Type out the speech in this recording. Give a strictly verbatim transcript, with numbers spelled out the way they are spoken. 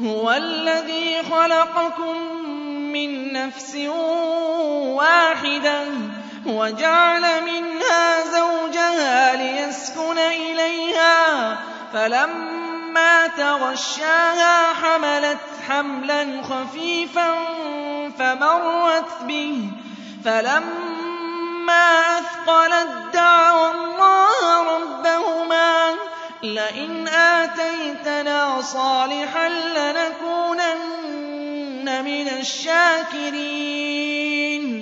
هُوَ الَّذِي خَلَقَكُم مِّن نَّفْسٍ وَاحِدَةٍ وَجَعَلَ مِنْهَا زَوْجَهَا لِيَسْكُنَ إِلَيْهَا فَلَمَّا تَغَشَّاهَا حَمَلَتْ حَمْلًا خَفِيفًا فَمَرَّتْ بِهِ فَلَمَّا أَثْقَلَت دَّعَوَا اللَّهَ رَبَّهُمَا لَئِنْ آتَيْتَنَا صَالِحًا لَّنَكُونَنَّ مِنَ الشَّاكِرِينَ